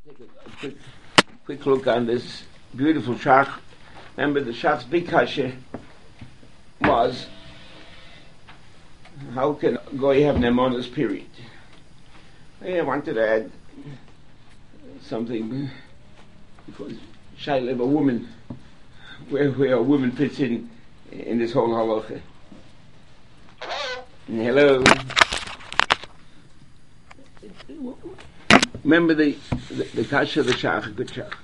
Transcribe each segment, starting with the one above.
Take a quick look on this beautiful shach. Remember, the shach's big kasha was, how can Goy have Nemonis, period? I wanted to add something, because Shaila, a woman, where a woman fits in this whole halacha. Hello. Remember the kasha of the shach, good shach.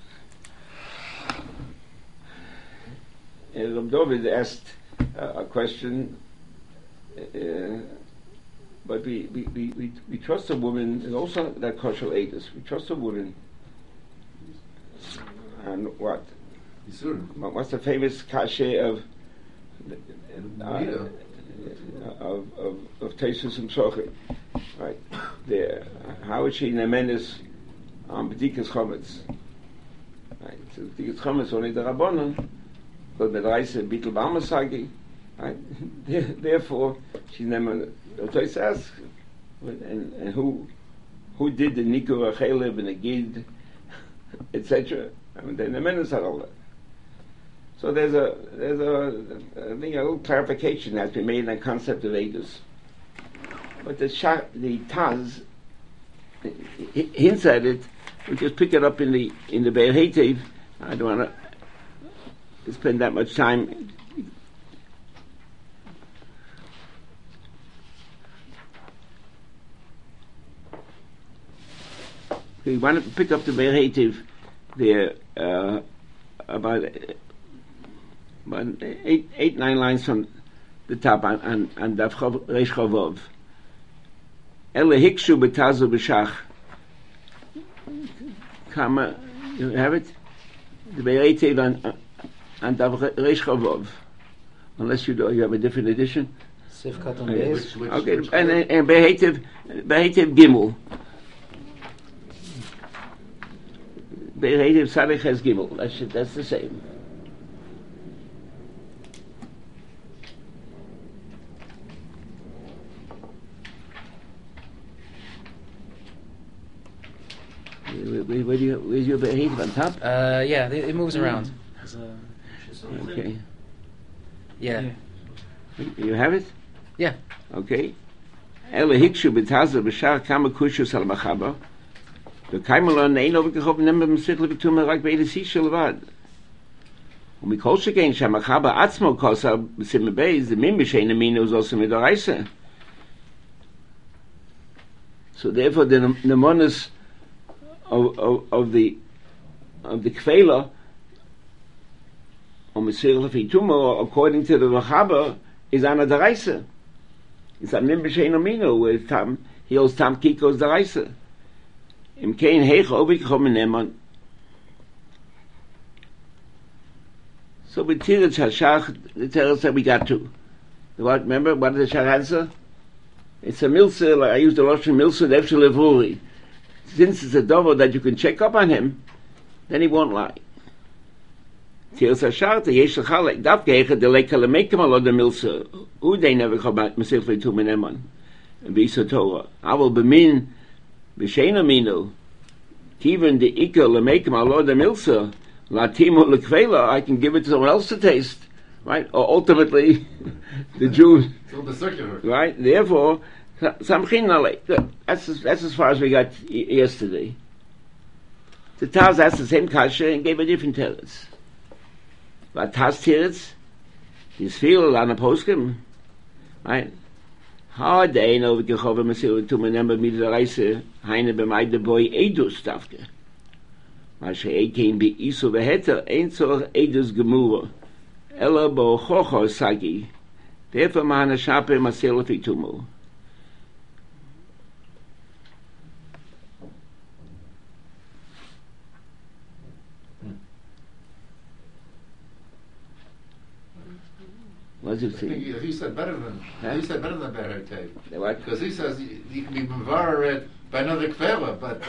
Rav David asked a question, but we trust a woman, and also that kosher aidus. We trust a woman, and what? What's the famous kasha of Teisus and Sochi? Right there. How is she nemenis on b'dikas chometz? Right. So b'dikas chometz only the rabbanon, but the reise bitul b'amasagi. Right. Therefore, she's nemenis. So it asks, and who did the nikur achelev and the gid, etc. I mean, the nemenis are all that. So there's a I think a little clarification has been made on the concept of edus. But the Taz hints at it. We just pick it up in the Be'er Heitev. I don't want to spend that much time. We want to pick up the Be'er Heitev there about 8-9 lines from the top and Daf Reish Chavov. Ele hikshu betazu b'shach. Kama, you have it? The Be'etev and Daf Reish Chavov. Unless you have a different edition. Sifkat on Beis. Okay, and Be'etev Gimel. Be'etev Sadech has Gimel. That's the same. Where's your Be'etev on top? Yeah, it moves around. Okay. Yeah. You have it? Yeah. Okay. Ele hikshu b'taza b'shar kama kushus al machaba. The kaimelon ein overgehoben nemmer b'sittle b'tumah rak be'edes isha levad. Mikol shekein sh'amachaba atzmo kosa b'sim beis the mim b'shein aminu is also midoraisa. So therefore the nemonis of the kfela or Mesirah Fituma, according to the Machaba, is ana daraisa. It's a mim b'shein aminu where tam he holds tam kikos daraisa. Im kein heich overgekommen nemon. So with Tirat Hashach, the Teretz that we got to. What? Remember what did the Shach answer? It's a milsa. Like I used the Lashon milsa nefshel levuri. Since it's a dover that you can check up on him, then he won't lie. Tiras Hashar, the Yesh L'chalek, Dav Geichet, the Leika Lemekim Alod the Milsa, who they never come out, Mesir Feitu Meneman, and Bisa Torah. I will bemin, B'shein Aminu, Kiven the Ika Lemekim Alod the Milsa, Latimu L'kvela, I can give it to someone else to taste, right? Or ultimately, the Jews. So the circular. Right? Therefore, Samchin Nalek. That's as far as we got yesterday. The Taz asked the same kasha and gave a different teretz. But Taz teretz, his feel on a poskim, right? How they know the Gechova Mesir to remember me the Reise Heine b'mayde boy Edus Tafke. Mashe Ekein be Isu v'heter ein tzorach Edus gemura. Ela bo chocho sagi. Therefore man shape Mesir l'fitumu. What does it say? He said better than Be'er Heitev. What? Because he says you can be mevarer by another kvela, but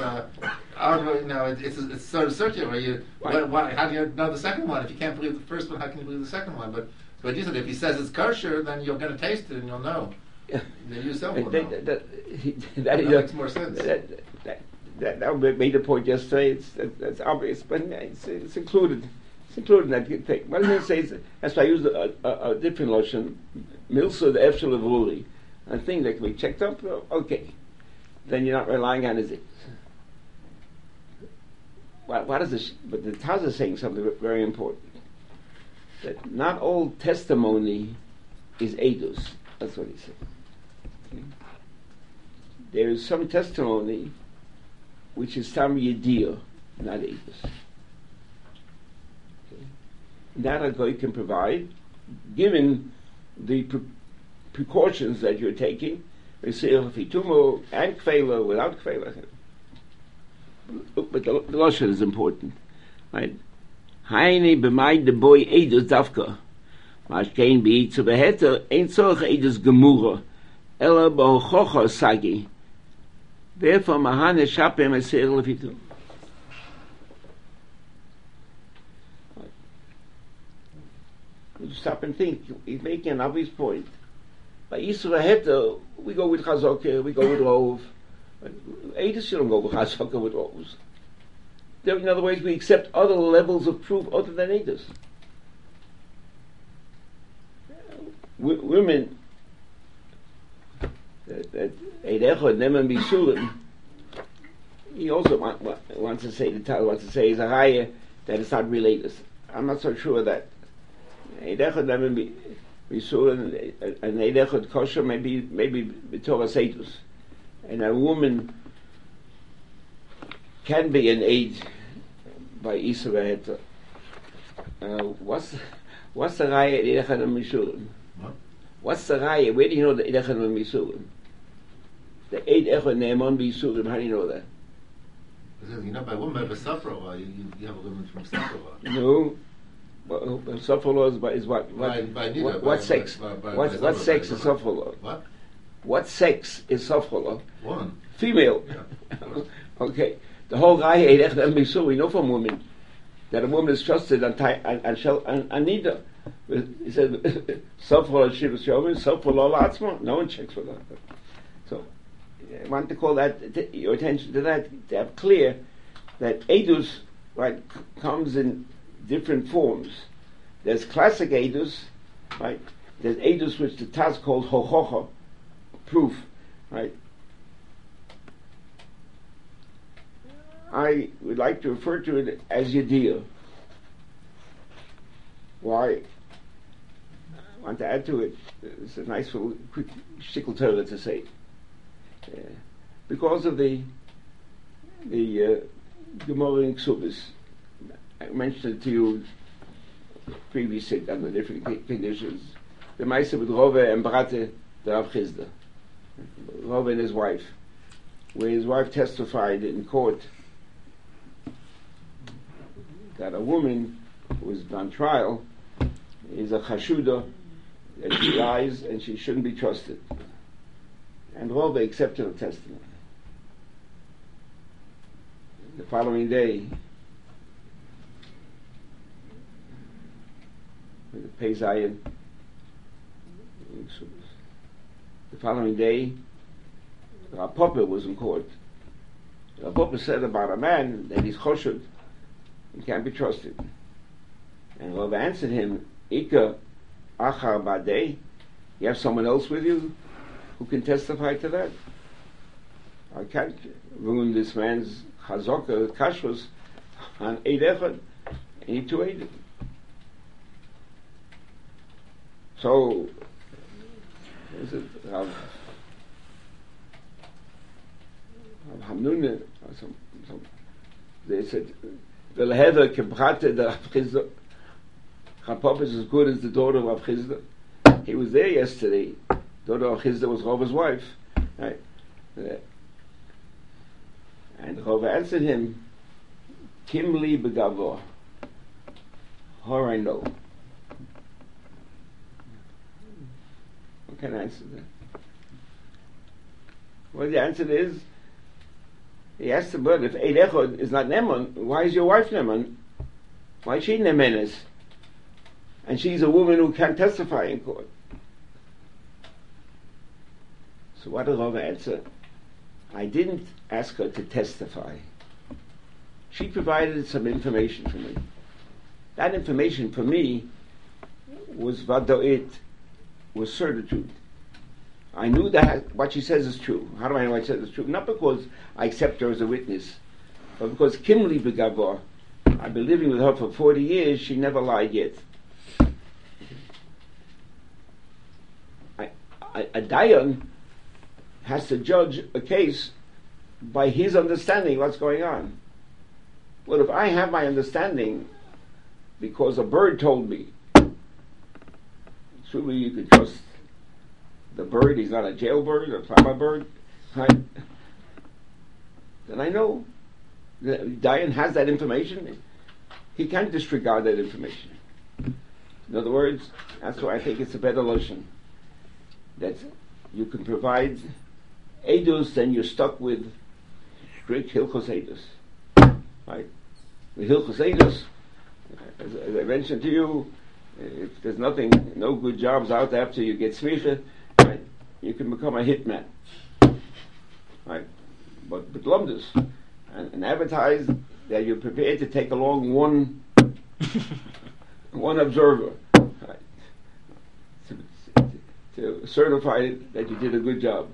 it's sort of circular. How do you know the second one? If you can't believe the first one, how can you believe the second one? But you said if he says it's kosher, then you're going to taste it and you'll know. Then you yourself will know. That makes more sense. that made the point yesterday. That's obvious, but it's included. It's included in that thing. What does it say? That's why I used a different lotion, milsa the efshel avuli, a thing that can be checked up. Okay, then you're not relying on is it. What is this? But the Taz is saying something very important. That not all testimony is edus. That's what he said. Okay? There is some testimony which is tam yedia, not edus. Okay? That a guy can provide, given the precautions that you're taking. We say fitumo and kveila without kveila. But the lashon is important, right? Heine b'may the boy edus davka. Mas kein bi zu beheter ein solch edus gemura. Ela b'hochocha sagi. Therefore mahane shapem eser lefitu. You stop and think. He's making an obvious point. By Yisra Heter, we go with Chazokah, we go with Rov. Edus, you don't go with Chazokah with Rovs. In other words, we accept other levels of proof other than Edus. Women that Eidechot Neman Bisulim, he also wants to say, the Tal wants to say, is a raya that it's not related. I'm not so sure of that. Eidechot Neman Bisulim and Eidechot Kosher maybe B'Torah Seidus. And a woman can be an aid by Isa V'Heta. What's the raya Eidechot Neman Bisulim? What's the raya? Where do you know the Eidechot Neman Bisulim? The Eidechot Neman Bisulim, how do you know that? You know, by woman by Safra, you have a woman from Safra. No. Safra law is what? What sex? What sex is Safra law? What? What sex is Safra law? Woman. Female. Yeah. Okay. The whole raya Eidechot Neman Bisulim, we know from women that a woman is trusted and neither. He said, Safra law shivas yomin, Safra law la'atzma. No one checks for that. So, I want to call that your attention to that, to have clear that edus, right, comes in different forms. There's classic edus, right? There's edus which the Taz calls hochocha, proof, right? I would like to refer to it as yediyah. Why? I want to add to it. It's a nice little quick shtickle Torah to say. Because of the Gemara in Ksubis, I mentioned it to you previously under different conditions. The Maisa with Rove and Brate, the Rav Chizda, Rove and his wife, where his wife testified in court that a woman who was on trial is a chashuda, that she lies and she shouldn't be trusted. And Rove accepted her testimony. The following day, with the Pei Zayin, the following day, Rav Papa was in court. Rav Papa said about a man that he's choshud, he can't be trusted. And Rove answered him, Ika achar badei, you have someone else with you who can testify to that? I can't ruin this man's chazaka, kashrus, on Eid Echad. I need to aid it. So, is it Rav Hamnuna, or some, they said, the lehever kebrate the Rav Chizda. Rav Papa is as good as the daughter of Rav Chizda. He was there yesterday. Daughter of Chizda was Rova's wife. Right? And Rova answered him, Kimli begavo. Her I know. What can I answer that? Well, the answer is, he asked the bird, if Eid Echad is not Neman, why is your wife Neman? Why is she Nemenes? And she's a woman who can't testify in court. So what did Rava answer? I didn't ask her to testify. She provided some information for me. That information for me was vadoit, was certitude. I knew that what she says is true. How do I know what she says is true? Not because I accept her as a witness, but because Kimli Begavor, I've been living with her for 40 years, she never lied yet. A Dayan has to judge a case by his understanding what's going on. Well, if I have my understanding because a bird told me, surely you could trust the bird, he's not a jailbird, a farmer bird, right? Then I know Dayan has that information. He can't disregard that information. In other words, that's why I think it's a better lotion. That you can provide edus, then you're stuck with strict hilchos edus. Right? The hilchos edus, as I mentioned to you, if there's no good jobs out after you get smicha, right, you can become a hitman. Right? But lumdus, and advertise that you're prepared to take along one observer, right, to certify that you did a good job.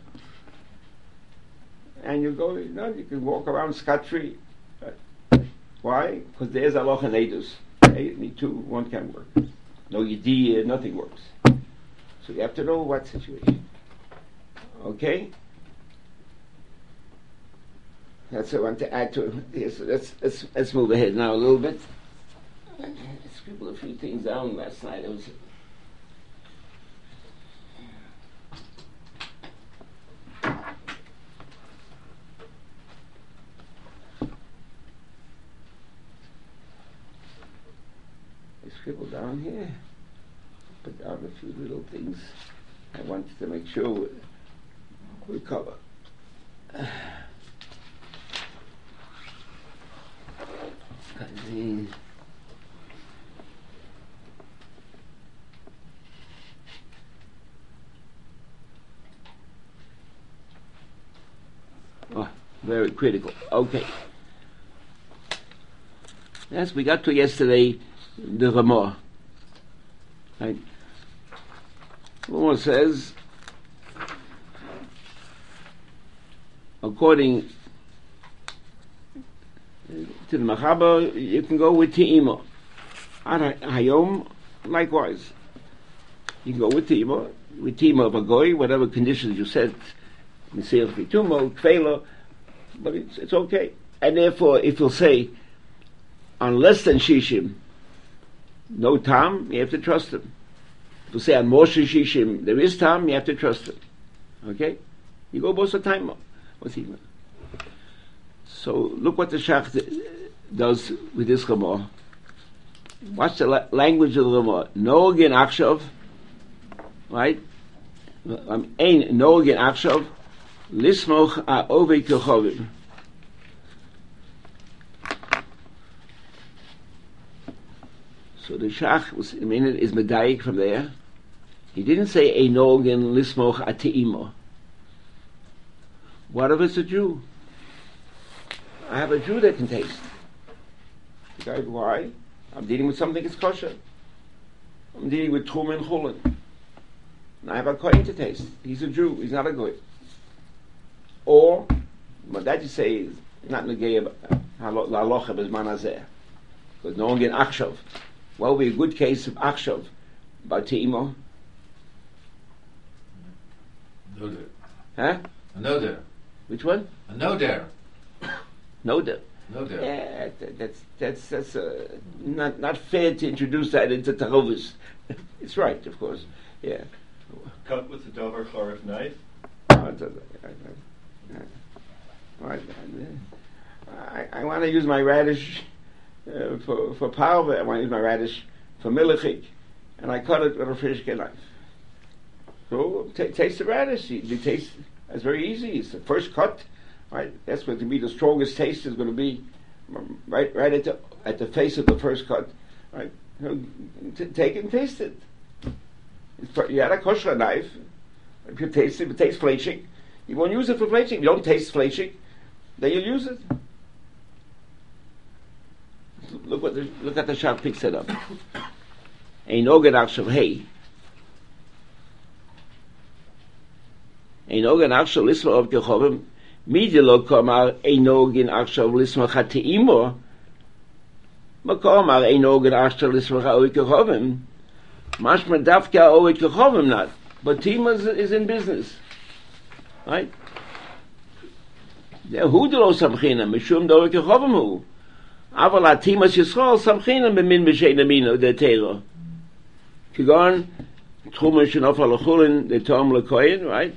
And you go, you can walk around scot-free. Right? Why? Because there's aloch and edus. You need two, one can work. No yediyah, nothing works. So you have to know what situation. Okay? That's what I want to add to it. So let's move ahead now a little bit. I scribbled a few things down last night. It was scribble down here, put down a few little things I wanted to make sure we cover. Oh, very critical. Okay. Yes, we got to yesterday the Ramah. Right? Ramah says, according to the Machaber, you can go with Te'ima. Hayom, likewise. You can go with Te'ima of a goy, whatever conditions you set, Mesiach Bitumo, Kfela, but it's okay. And therefore, if you'll say, on less than Shishim, no tam, you have to trust him. If you say on more Shishim, there is tam, you have to trust him. Okay? You go both the time with him. So look what the Shach does with this Ramah. Watch the language of the Ramah. No again Akshav, right? Ein no again Akshav, lismoch a ovei kechovim. So the Shach was in a minute is medayik from there. He didn't say ein no again lismoch a te'ima. What if it's a Jew? I have a Jew that can taste. Okay, why? I'm dealing with something that's kosher. I'm dealing with Trum and Chulin. And I have a Kohen to taste. He's a Jew. He's not a Goy. Or, what that you say is not negay halacha b'zman hazeh. Because no one get Akshav. What would be a good case of Akshav? About Te'imo? No there. Huh? A no there. Which one? A no there. No there. No there. Yeah, that's not fair to introduce that into Tarovis. It's right, of course. Yeah. Cut with the Dover Chorif knife. I want to use my radish for parve. I want to use my radish for milchik, and I cut it with a frishke knife. So taste the radish. You taste. It's very easy. It's the first cut. Right, that's going to be the strongest taste. Is going to be right at the face of the first cut. Right, take it and taste it. You had a kosher knife. If you taste it, it tastes fleshig. You won't use it for fleischig. If you don't taste fleischig, then you'll use it. Look at the Shach picks it up. Ein ogen achshav hey. Ein ogen achshav lisma of kechovim. Midelo komar ein ogen achshav lisma chateimo. Makomar ein ogen achshav lisma chaoy kechovim. Mashma dafka oy kechovim not. But Tima is in business. Right? Der Hudelo samchina mishum do kechovim hu. אבל התימוס ישרול סמכינם במין בשין אמינו דה תירו. כגון תחומה שנופל לחולין דה תום לכהן, right?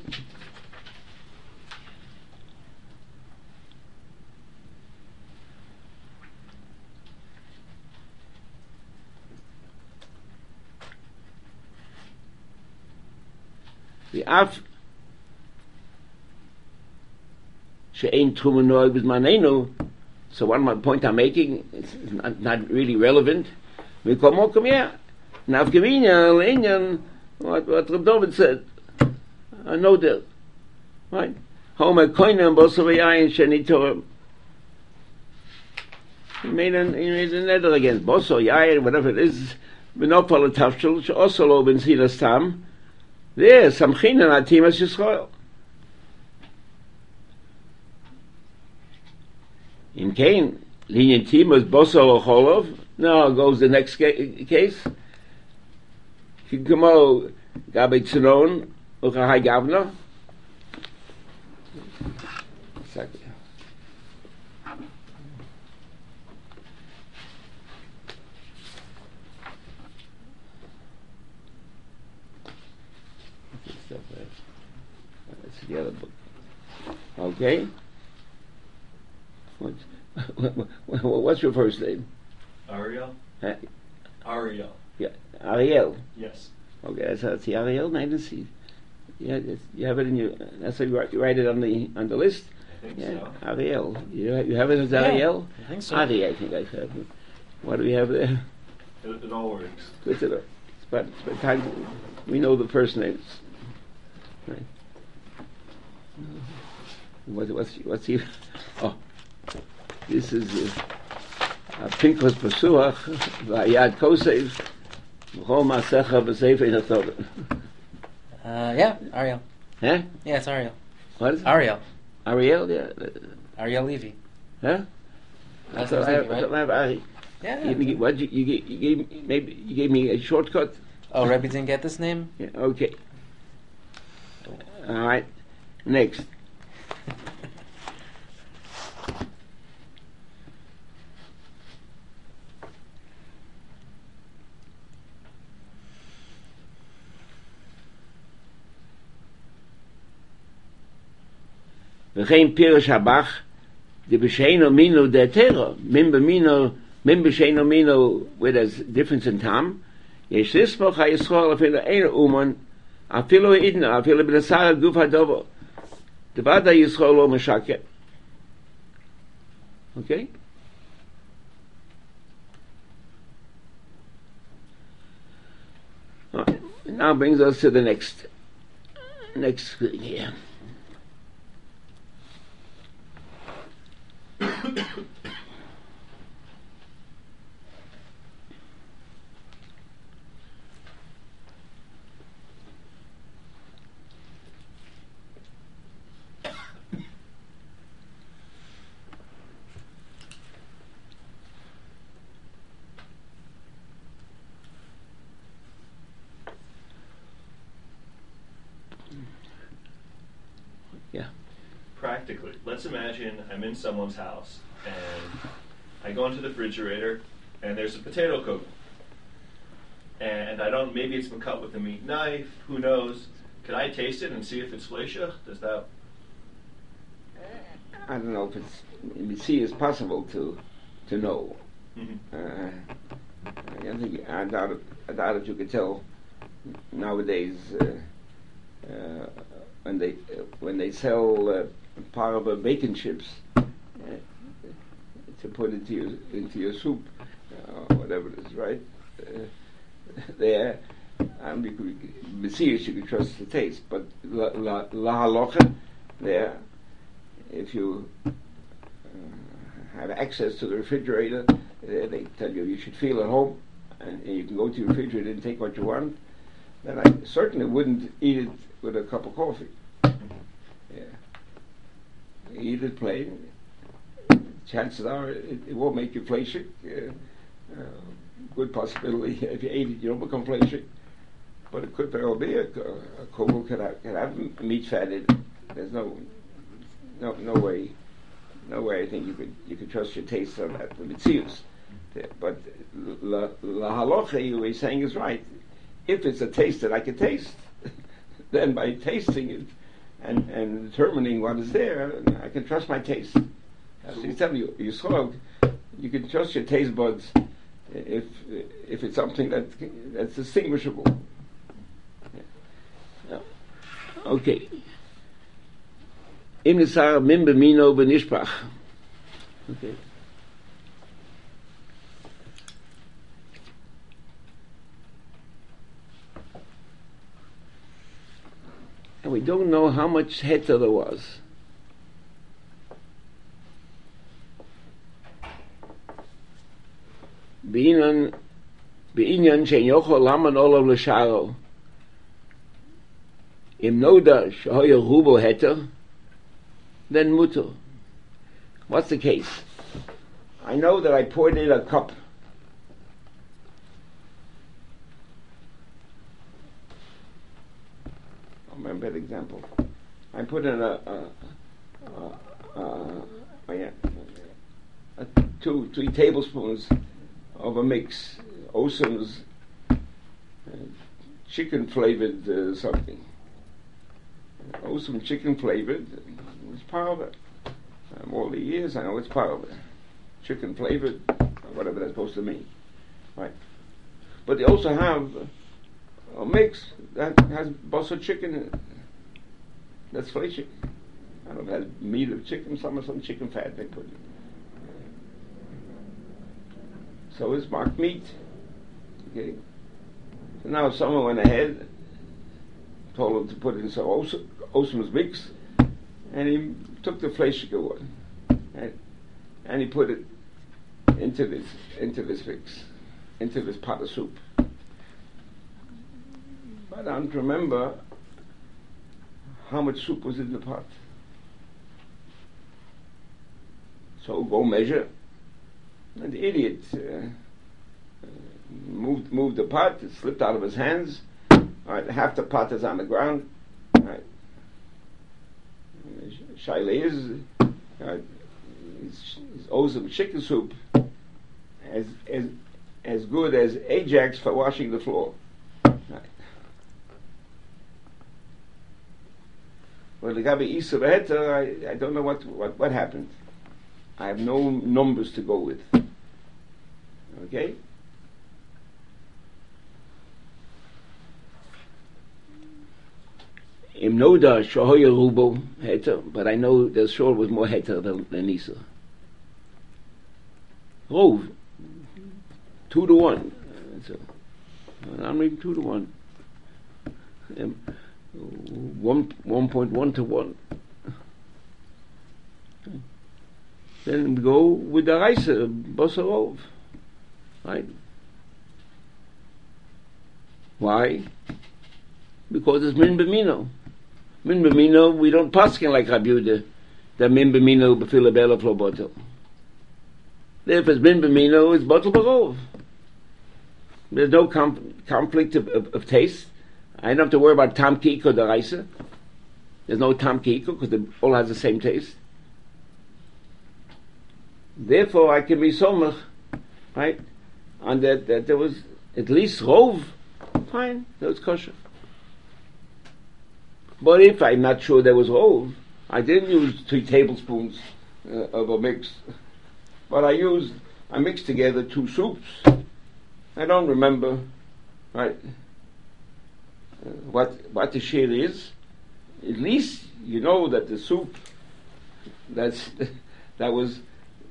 ואף שאין תחומה נוהג בזמננו, so one point I'm making is not really relevant. We come here. Navgeminia, Lenyan, what Reb David said. I know that. Right? Homer Koinem Bosovayayin Shenitor. He made a nether against Boso, Yayin, whatever it is. Benopal Tafshel, also Loben Silas Tam. There, some Chinan Atimas Yisrael. In Cain, Linyan Timas Boso Ocholov. Now goes the next case. Kikamo Gabi Tzinon Uchahai Gavna. That's the other book. Okay. What's your first name? Ariel? Huh? Ariel. Yeah, Ariel. Yes. Okay, that's the Ariel. I didn't see. Yeah, you have it in your. That's how you write it on the list. I think Yeah, so. Ariel. You have it as Ariel. I think so. Ari, I think I have. What do we have there? It all works. Good to know. But time we know the first names. Right. What's he? Oh, this is Pinchas Pesuach Vayad Kosev V'chol Masecha B'Sefer Natorah. Yeah, Ariel. Huh? Yeah, it's Ariel. What is it? Ariel. Ariel? Yeah. Ariel Levy. Huh? That's So his I name, right? have Ari. Yeah. You gave me a shortcut. Oh, Rebbe didn't get this name? Yeah, okay. All right. Next. V'chein Pirush Habach, the B'sheino Mino der Tero, Min B'sheino Mino, where there's difference in time, Yesh Lismoch HaYisrael afilu Eino Uman, afilu Idna, afilu B'nasar Guf HaDovo, Devad HaYisrael Lo Meshaket. Okay? All right. Now brings us to the next thing here. Practically, let's imagine I'm in someone's house and I go into the refrigerator and there's a potato cooking. And I don't, maybe it's been cut with a meat knife, who knows? Could I taste it and see if it's fleishach? Does that? I don't know if it's possible to know. Mm-hmm. I doubt if you could tell nowadays when they sell parva bacon chips to put into your soup, whatever it is, right? There, you could trust the taste, but la halacha, there. If you have access to the refrigerator, they tell you should feel at home, and you can go to your refrigerator and take what you want, then I certainly wouldn't eat it with a cup of coffee. Yeah. Eat it plain. Chances are it won't make you fleshig. Good possibility if you ate it, you don't become fleshig. But it could very well be a kugel can have meat fat in it. There's no way I think you could trust your taste on that. The mitzius. But la halacha you were saying is right. If it's a taste that I can taste, then by tasting it and determining what is there, I can trust my taste. As you tell you can trust your taste buds if it's something that's distinguishable. Yeah. Okay. Im Nisar min b'mino b'nishpach. Okay. And we don't know how much heter there was. B'inyan she'en yochol laman olav l'sharo. Im noda shehoya rubo heter, then mutter. What's the case? I know that I poured in a cup. I'll remember the example. I put in three tablespoons of a mix, Osum's chicken flavored something. Osum chicken flavored. It's part of it. All the years I know it's part of it. Chicken flavored, whatever that's supposed to mean. Right. But they also have a mix that has basar chicken in it. That's fleshig. I don't know if it has meat of chicken, some chicken fat they put in. So it's marked meat. Okay. So now someone went ahead, told him to put in some Osum's mix, and he took the fleshige one, and he put it into this mix, into this pot of soup. But I don't remember how much soup was in the pot. So go measure. And the idiot moved the pot. It slipped out of his hands. All right, half the pot is on the ground. All right. Shaila is owes him chicken soup as good as Ajax for washing the floor. Right. Well, the Gabi Isa Beheta, I don't know what happened. I have no numbers to go with. Okay? Im Noda Shahoya Rubo Heter, but I know the Shor was more Heter than Isa. Oh, 2-1. So, I'm reading 2-1. 1.1 to 1. Then we go with the rice, Bosarov. Right? Why? Because it's min b'mino. Min b'mino, we don't paskin like Rabbi Yehuda, that min b'mino b'fila b'elaf lo bottle. Therefore, it's min b'mino, it's bottle b'rov. There's no conflict of taste. I don't have to worry about tam kiko or the rice. There's no tam kiko because it all has the same taste. Therefore, I can be somach, right? And that there was at least rov, fine, that was kosher. But if I'm not sure there was rov, I didn't use 3 tablespoons of a mix, but I mixed together 2 soups. I don't remember, right? What the share is. At least you know that the soup that was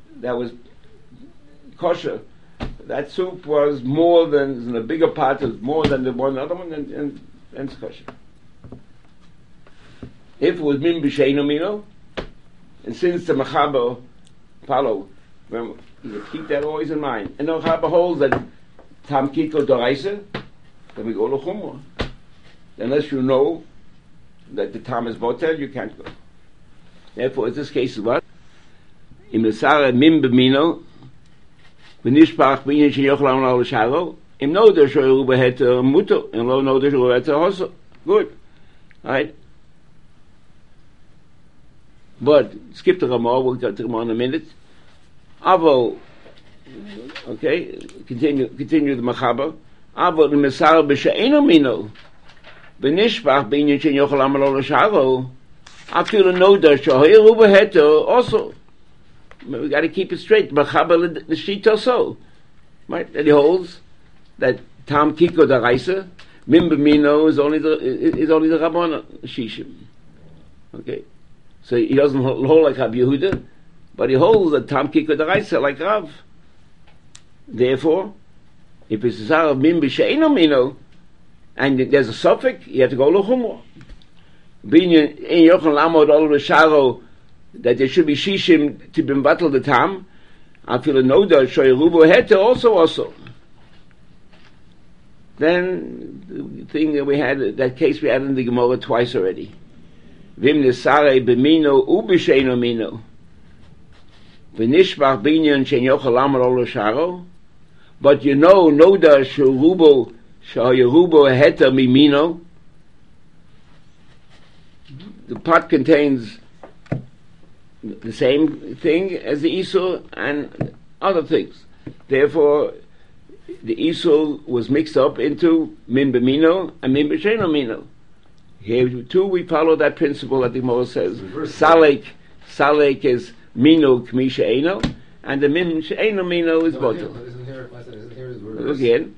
kosher. That soup was more than in a bigger pot, was more than the one other one, and it's kosher. If it was min b'sheino mino, and since the Mechaber follow, you keep that always in mind. And the Mechaber holds that tam kiko doraisa, then we go to chumrah. Unless you know that the tam is botel, you can't go. Therefore, in this case is what? Im Nesara min b'mino, v'nishpach b'inyan sheyochlam lo l'sharo, im no der shoyru behet muto, im lo no der shoyru behet hoso. Good. Right? But, skip the Ramah, we'll get to Ramah in a minute. Avo, okay, continue the Mechaber. Avo, the Mesar b'she'eno mino, v'nishpach b'inyan sheyochlam lo l'sharo, afilu no der shoyru behet also. We got to keep it straight. Mechaber the sheet also, right? And he holds that tam kiko daraisa min b'mino is only the Rabbanan shishim. Okay, so he doesn't hold like Rabbi Yehuda, but he holds that tam kiko daraisa like Rav. Therefore, if it's a zar of min b'she'eno mino, and there's a suffix, you have to go to chumrah. Binyan ein yochel lamod ol v'sharo, that there should be shishim to be battle the tam. I feel a noda shoyerubo hete also. Then the thing that we had, that case we had in the Gemara twice already. Vim nesare b'mino u'b'sheino mino, v'nishbach binyan shen yochel lamar ol sharo. But you know noda shoyerubo hete mimino. The pot contains the same thing as the Isur and other things. Therefore, the Isur was mixed up into min b'mino and min b'sheino mino. Here too we follow that principle that the Gemara says. Salek is mino k'mi she'eno, and the min she'eno mino is botel. Again.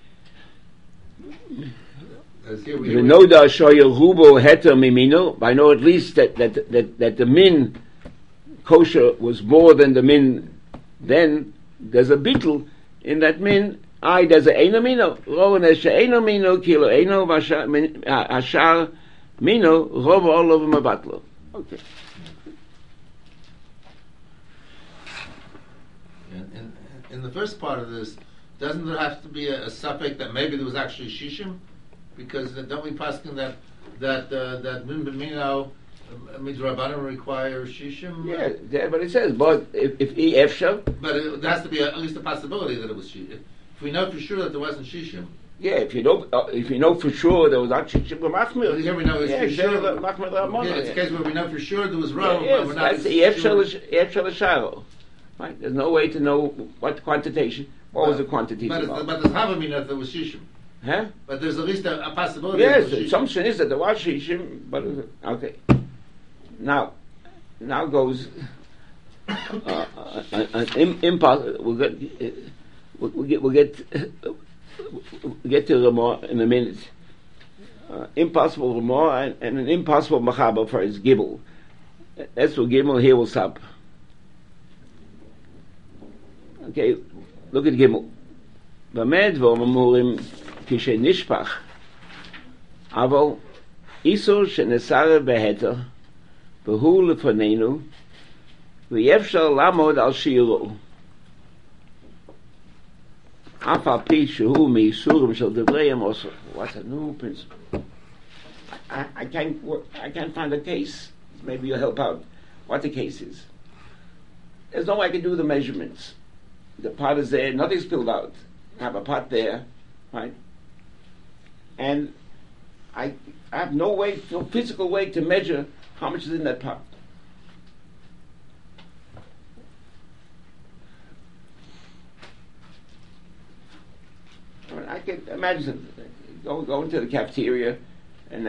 The noda shoya rubo heter mimino. I know at least that the min kosher was more than the min. Then there's a bittul in that min. There's a eino mino. Rovan es she'eino mino kilo eino hashar mino rov all over mabatlo. Okay. In the first part of this, doesn't there have to be a suffix that maybe there was actually shishim? Because don't we paskin that min b'mino means Rabbanan require shishim? Yeah, but it says, but if he efshar. But there has to be at least a possibility that it was shishim. If we know for sure that there wasn't shishim. Yeah, if you know for sure there was not shishim, we're machmir. Here we know it's for sure. It's a case where we know for sure there was rav, but we're not. That's the efshar l'sharo. Right? There's no way to know what quantitation. What was the quantity? But there's havamina that there was shishim. Huh? But there's at least a possibility. Yes, the assumption is that there was shishim, but okay. Now goes an impossible. We'll get to Ramah in a minute. Impossible Ramah and an impossible Mechaber for his Gibel. That's what Gimel here will stop. Okay, look at Gimel. B'med v'omamurim kishe nishpach, aval isur shenesare beheter, v'hu lefanenu, v'yefshar lamod al shiru. Af al pi shehu meisurim shel devreim also. What's a new principle? I can't find a case. Maybe you'll help out. What the case is? There's no way I can do the measurements. The pot is there, nothing's spilled out. I have a pot there, right? And I have no physical way to measure how much is in that pot. I can imagine go into the cafeteria, and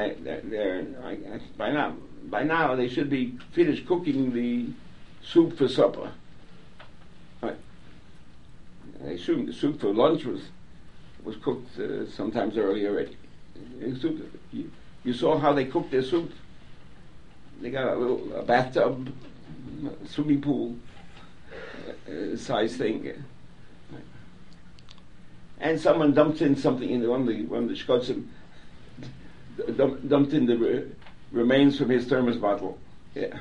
by now they should be finished cooking the soup for supper. Right. I assume the soup for lunch was cooked sometimes earlier already. You saw how they cooked their soup. They got a bathtub, swimming pool size thing. And someone dumped in something in one of the shkotzim, dumped in remains from his thermos bottle. Yeah.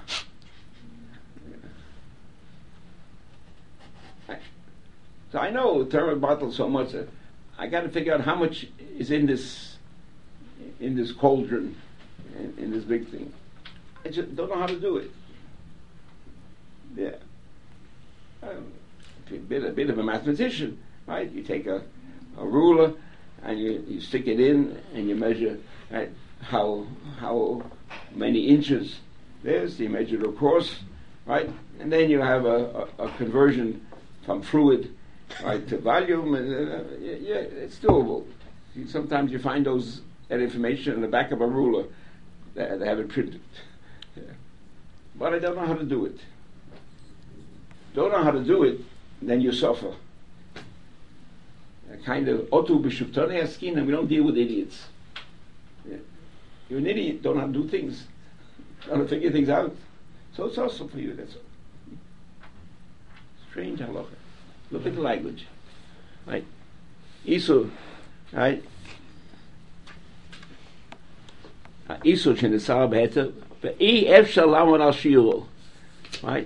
So I know thermos bottle so much that I got to figure out how much is in this cauldron, in this big thing. I just don't know how to do it. Yeah. A bit of a mathematician, right? You take a ruler and you stick it in and you measure, right, how many inches there's. You measure it across, right? And then you have a conversion from fluid, right, to volume. And, yeah, it's doable. Sometimes you find that information in the back of a ruler. They have it printed. Yeah. But I don't know how to do it. Don't know how to do it, then you suffer. A kind of otu b'shuvtone askin, and we don't deal with idiots. Yeah. You're an idiot, don't know how to do things. Don't know how to figure things out. So it's also for you, that's all. Strange halacha. Look at the language. Right? Isu, right? Isu shenisar b'heter, ve'i efshar lamod al shiuro. Right?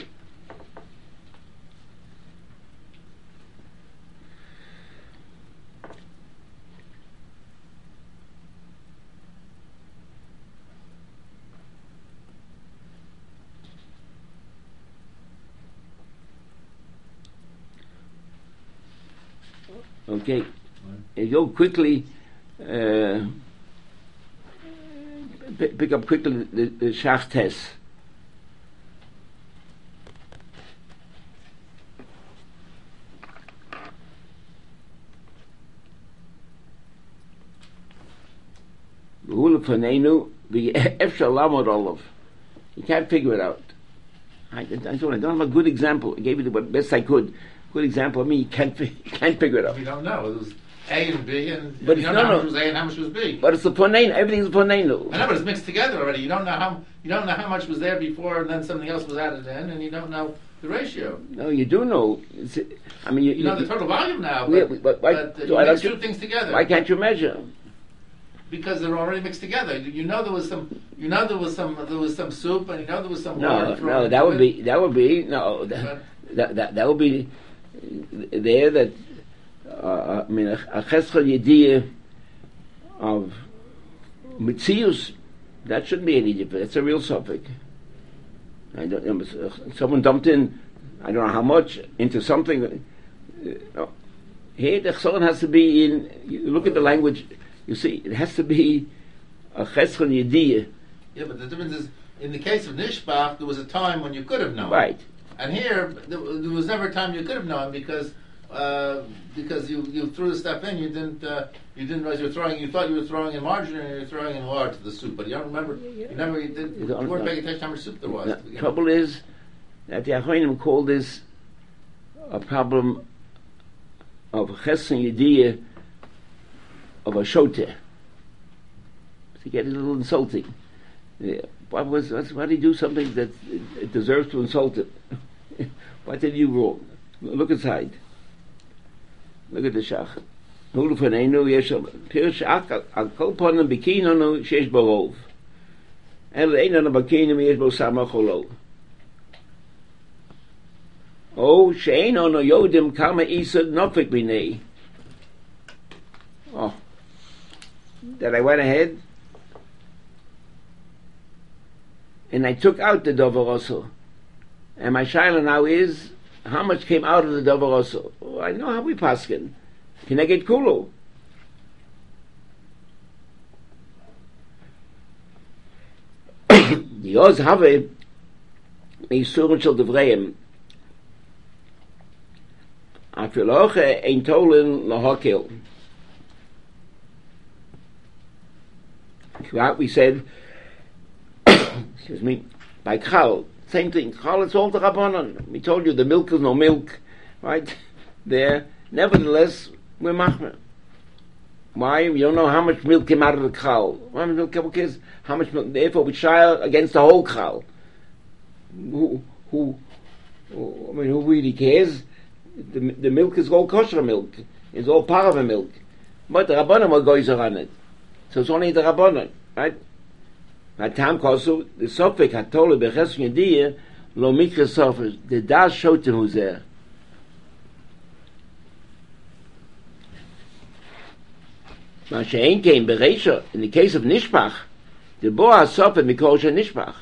Okay, you go quickly, pick up quickly the Shach test. You can't figure it out. I don't have a good example. I gave you the best I could. Good example of me, you can't figure it out. We don't know. It was A and B, and but you don't know how much was A and how much was B. But it's a ponein. Everything's a ponein. I know, but it's mixed together already. You don't know how much was there before, and then something else was added in, and you don't know the ratio. No, you do know. I mean, you know the total volume now. But you mix two things together. Why can't you measure? Because they're already mixed together. You know there was some soup, and you know there was some water. No, that would be there that I mean a cheskel yediyah of mitzius, that shouldn't be any different. That's a real suffix. Someone dumped in, I don't know how much, into something. No. Here the chesron has to be in. You look at the language. You see, it has to be a cheskel yediyah. Yeah, but the difference is, in the case of Nishbach, there was a time when you could have known. Right. And here, there was never a time you could have known because you threw the stuff in. You didn't realize you were throwing. You thought you were throwing in margarine and you were throwing in water to the soup, but you don't remember. You weren't paying attention how much soup there was. The trouble is that the Achronim call this a problem of chesed yediyah of a shoteh. To get a little insulting. Yeah. Why did he do something that it deserves to insult it? What did you wrong? Look inside. Look at the Shach. Hulu Faneinu Yeshal Pirsh Al Kol Ponim Bikinonu Shesh Barov. El Einon Bakinim Yesh Bo Samacholo. Oh, Sheinono Yodim Kama Isad Nofik Binei. Oh, that I went ahead. And I took out the Dover also. And my shaila now is, how much came out of the Dover also? Oh, I know how we paskin. Can I get kulu? Yoz have Isurin shel Devreim. Afiloche ein tolen lahokil. We said, excuse me, by Chal, same thing. Chal, it's all the Rabbanon. We told you the milk is no milk, right? There. Nevertheless, we're machmer. Why? We don't know how much milk came out of the Chal. How much milk is? How much milk? Therefore, we try against the whole Chal. Who really cares? The milk is all kosher milk. It's all parava milk. But the Rabbanon will go on it. So it's only the Rabbanon, right? Vatam kosu the sofik hatole beches yedir lo mikra sofer the das shote huzer. Ma shein kein bereisha in the case of nishpach the boa sofer mikol she nishpach.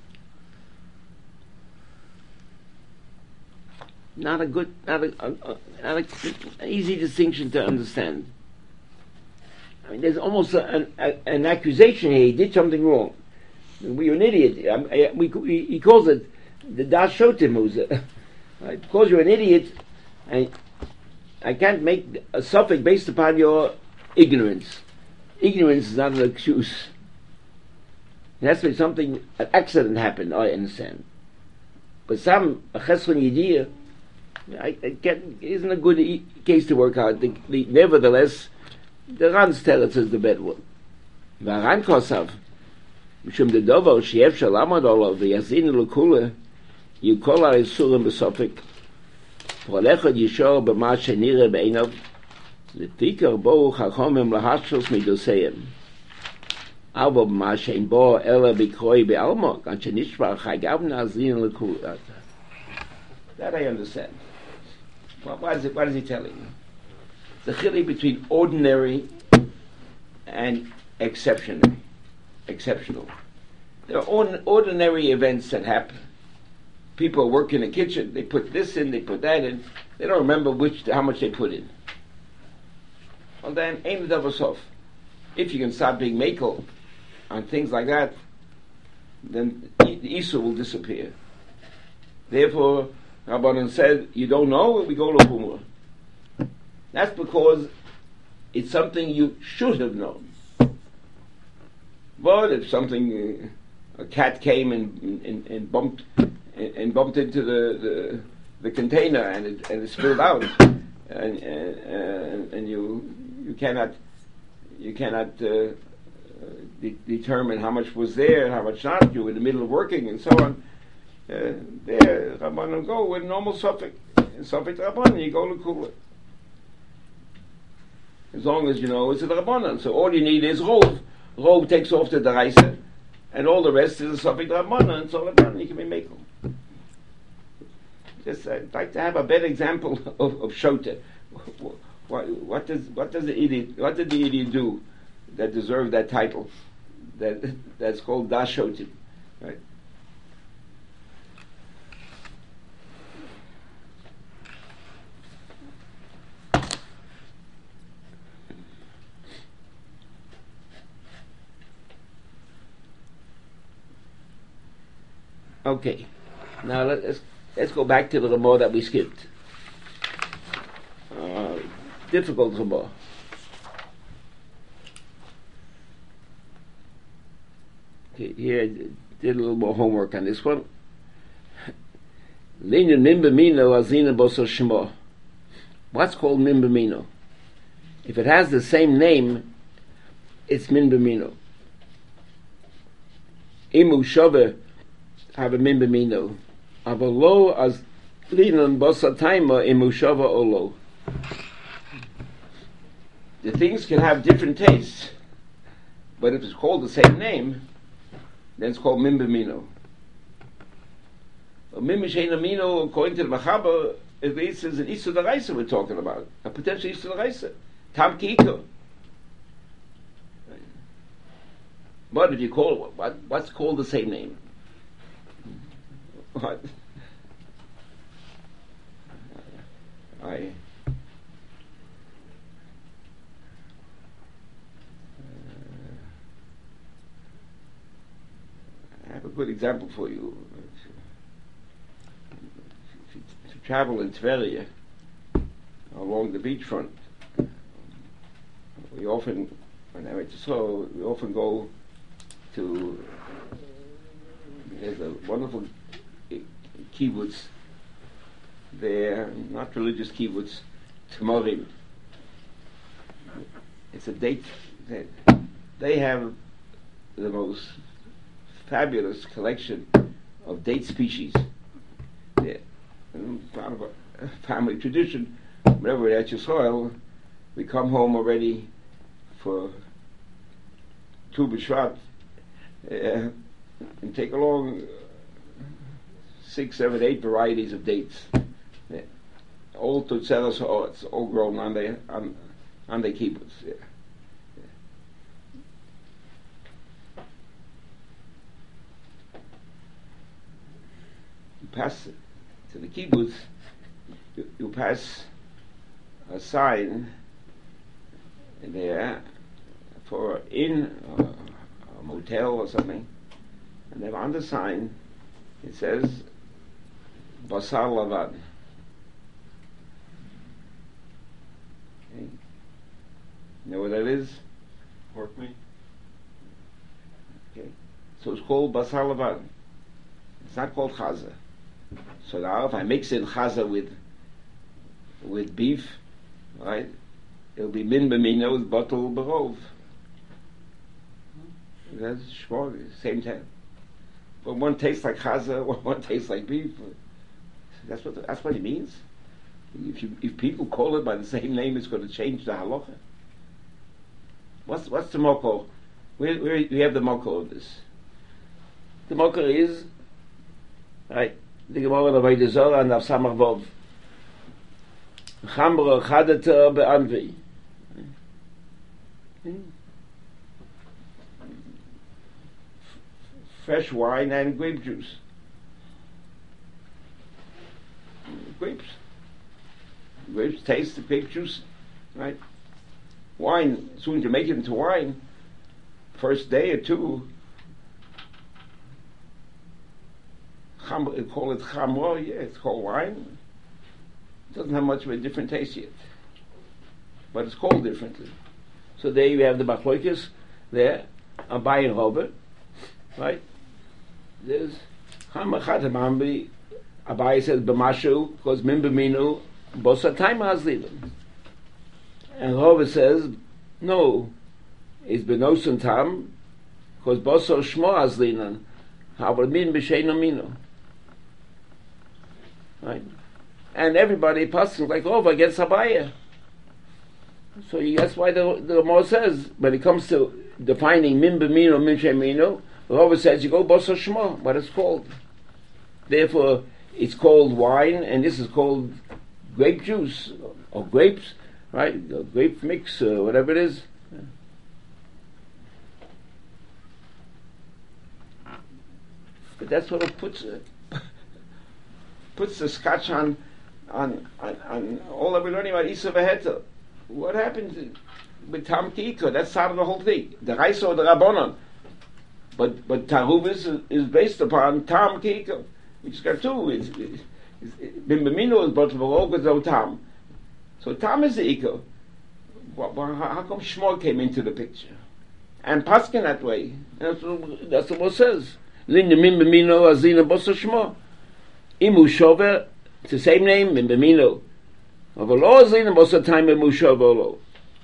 Not an easy distinction to understand. I mean, there's almost an accusation here. He did something wrong. You're an idiot. He calls it the Das Shotim, right? Because you're an idiot, I can't make a suffix based upon your ignorance. Ignorance is not an excuse. It has to be something, an accident happened, I understand. But some, a chesron yediyah, isn't a good case to work out. Nevertheless, the Ran's teretz is the bad one. V'aran kosav, mishum de dovo she'ef shalamad olav v'yazin l'kula yikol ha'isurim b'sofik v'olechad yishor b'ma she'nire b'einav l'tikar bo chachomim lahashos midoseyim avo b'ma she'en bo ela b'kroi b'almok an she'nishbar chagav nazin l'kula. That I understand. What is he telling you? The chili between ordinary and exceptional. There are ordinary events that happen. People work in the kitchen, they put this in, they put that in, they don't remember how much they put in. Well then, ain't it sof. If you can start being makel on things like that, then the Isur will disappear. Therefore, Rabbanan said, you don't know, we go to Humrah. That's because it's something you should have known. But if something, a cat came and bumped into the container and it spilled out, and you cannot determine how much was there and how much not. You're in the middle of working and so on. There, Rabbanan go with normal suffix. In suffix Rabbanan, you go to Kula. As long as you know it's a Rabbanan. So all you need is Rov. Rov takes off the Daraisa, and all the rest is a suffix Rabbanan, and so Rabbanan, you can be Mekel. Just, I'd like to have a better example of Shota. What did the idiot do that deserved that title? That's called Das Shotim, right? Okay, now let's go back to the Gemara that we skipped. Difficult Gemara. Okay, here I did a little more homework on this one. Linyan Mimbamino Azina Boso Shemo. What's called Mimbamino? If it has the same name, it's Mimbamino. Imu Shove have a Mimbamino. Avalo as Linan Bosa Taima Imu Shove Olo. The things can have different tastes, but if it's called the same name, then it's called Mimbamino. Mimbamino, according to the Machaber, at least is an Isur D'Oraisa we're talking about, a potential Isur D'Oraisa. Tam Kiko. But if you call what's called the same name? What? I have a good example for you. If you travel in Tveria along the beachfront, we often go to. There's a wonderful kibbutz there, not religious kibbutz, Tmorim. It's a date. They have the most fabulous collection of date species. They're part of a family tradition. Whenever we're at your soil, we come home already for Tu B'Shvat, and take along 6, 7, 8 varieties of dates. Yeah. All Tutzeros Ha'oretz, all grown on the kibbutz. Yeah. You pass to the kibbutz, you pass a sign there for inn, a motel or something, and then on the sign it says Basar Lavad. Okay. You know what that is? Pork meat. Okay. So it's called Basar Lavad. It's not called Chaza. So now if I mix in Chaza with beef, right, it'll be min b'mino with bottle b'rov. That's shmor, same time. But one tastes like Chaza, one tastes like beef. That's what it means. If people call it by the same name, it's going to change the halacha. What's the mokor? Where we have the mokor of this? The mokor is right. The Gemara of Avodah Zarah and Samach Vov. Chamra chadata be'anvi. Fresh wine and grape juice. Grapes taste the grape juice, right? Wine, as soon as you make it into wine, first day or two, call it chamra, yeah, it's called wine. It doesn't have much of a different taste yet, but it's called differently. So there you have the machloekes there, Abai and Robert, right? There's chamra chatamambi. Abai says b'mashu because min b'minu bosa time hazlidan, and Robert says no, it's benosun tam because bosa shmo hazlidan. How about min b'sheino minu? Right? And everybody passes like over against Abaya. So that's why the Gemara says when it comes to defining min b'minu, min sheminu, Robert says you go bosa shmo, what it's called. Therefore, it's called wine, and this is called grape juice or grapes, right? Or grape mix, whatever it is. But that's what it puts the scotch on all that we're learning about Isa V'Heter. What happened with Tam Kika? That's part of the whole thing. The Raisa or the Rabbanon. But Taruv is based upon Tam Kika. We just got two. Bin B'mino is but V'Rog is Tam. So Tam is the Iko. How come Shmor came into the picture? And Paskin that way. That's what it says. Lin Min B'mino Azina Bosa Shmor. Imu Shover, it's the same name, Min B'mino. Of a law Azina Bosa time Imu Shover Lo.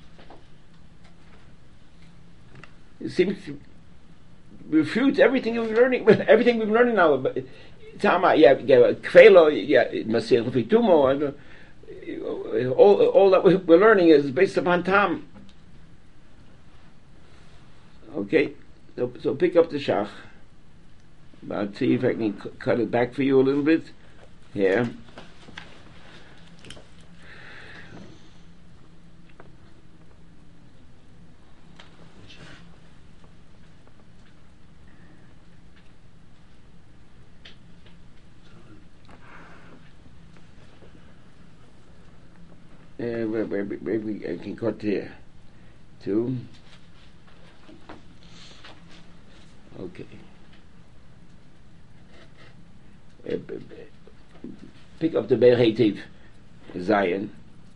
It seems to refute everything we're learning. Everything we've learning now. Tama, yeah, Kvelo, yeah, Masir Fitumo. All that we're learning is based upon Tam. Okay, so pick up the Shach. I'll see if I can cut it back for you a little bit. Here. Maybe I can cut here. 2. Okay. Pick up the Be'er Heitiv, Zion.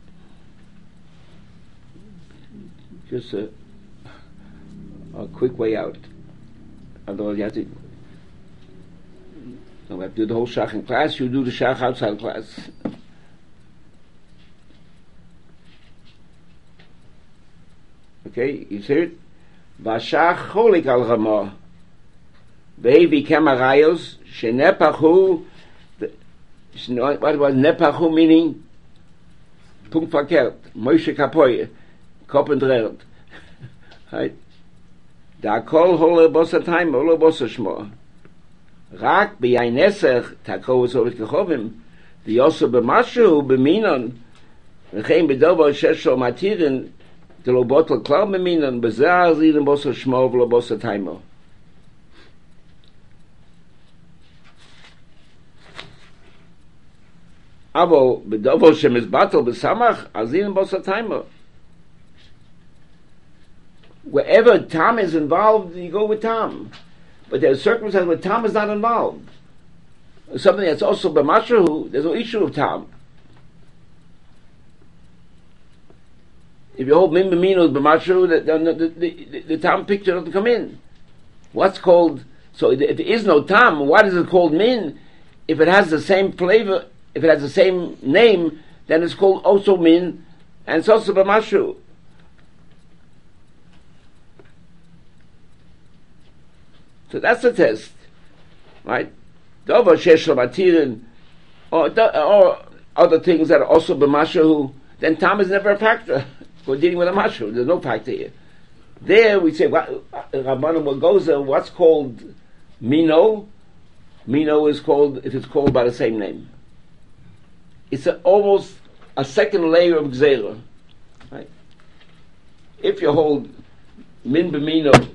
Just a quick way out. Otherwise you have to do the whole Shach in class, you do the Shach outside class. Okay, you see it? Vashach cholik al Ramah. Ve'evi kemarayos shenepachu. What was nepachu meaning? Punkt verkehrt. Moshe kapoye. Kopf und Rerd. Right? Da kol hole bosa time, hole bosa shmo. Rak bi ein Nesach, takov so gekhovim, di also bemashu beminon, Rechein bedover shesho matirin, de lo bottle klar beminon, bezar ziden bosa shmo, vlo bosa time. Aber bedover shemis batel besamach, azin bosa time. Wherever Tom is involved, you go with Tom. But there's circumstances where Tom is not involved. Something that's also b'mashahu, there's no issue of Tom. If you hold min b'mino b'mashahu, the Tom picture doesn't come in. What's called, so if there is no Tom, why is it called min? If it has the same flavor, if it has the same name, then it's called also min, and it's also b'mashahu. So that's the test, right? Dover shesh matirin, or other things that are also b'mashahu. Then Tom is never a factor. We're dealing with a mashu. There's no factor here. There we say Rabbanim what goes there. What's called mino? Mino is called if it's called by the same name. It's almost a second layer of gzeira, right? If you hold min b'mino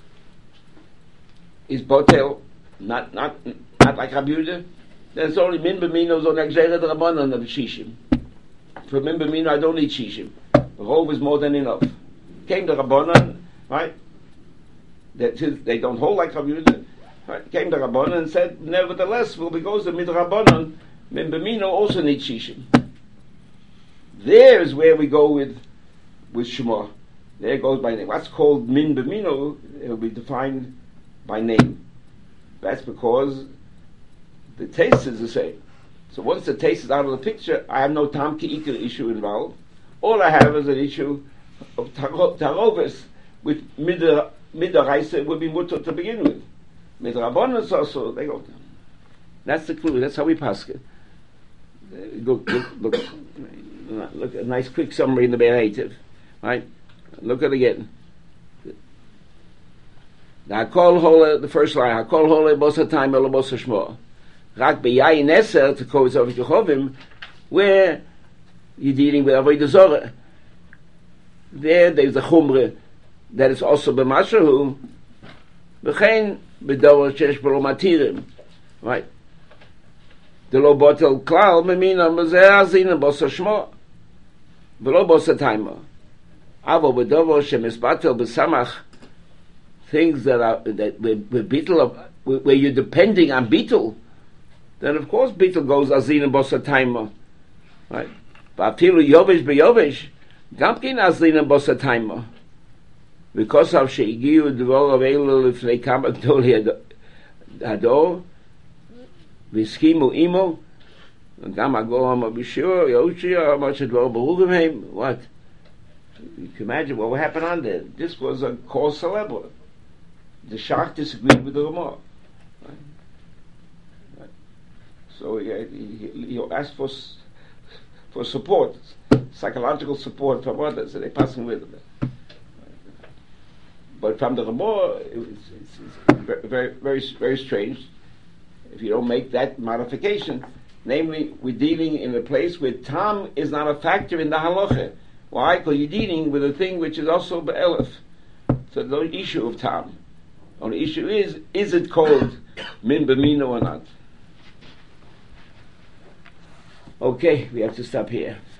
is botel, not like Rabbi Yehuda. There's only min b'minos on Gzeira the Rabbanon of Shishim. For min b'mino, I don't need Shishim. The Rov is more than enough. Came the Rabbanon, right? They don't hold like Rabbi Yehuda. Right? Came the Rabbanon and said, nevertheless, because the mid Rabbanon, min b'mino also needs Shishim. There is where we go with Shema. There it goes by name. What's called min b'mino, it will be defined by name. That's because the taste is the same. So once the taste is out of the picture, I have no tam ki'ikar issue involved. All I have is an issue of tarovis, which midaraisa would be mutter to begin with. Midrabonis also, they go. That's the clue. That's how we pass it. Look, a nice quick summary in the Be'er, right? Look at it again. The first line, Hakol hole bosa time elo bosa shmo. Rak beyayin eser to kovetz over Yechovim, where you're dealing with avodah zorah. There's a chumre that is also b'mashahu. V'chein b'dor shesh b'lo matirim, right? The lo botel klal memina mezeh azin bosa shmo, v'lo bosa time. Avo b'dor shemisbatel b'samach. Things that where beetle where you're depending on beetle, then of course beetle goes azin and bosa timer, right? But afilu yovish beyovish, gamkin azin and bosa timer, because of sheigiu dvor avelu if they come until hador, viskimu imo, gam agom abishur yoshia much dvor beruvim him. What? You can imagine what would happen on there. This was a cause celebre. The Shach disagreed with the Ramah. Right? Right. So he asked for support, psychological support from others, and they passed him with it. But from the Ramah, it's very, very, very strange if you don't make that modification. Namely, we're dealing in a place where Tam is not a factor in the halacha. Why? Because you're dealing with a thing which is also be'elef. So there's no issue of Tam. Only issue is it called min b'mino or not? Okay, we have to stop here.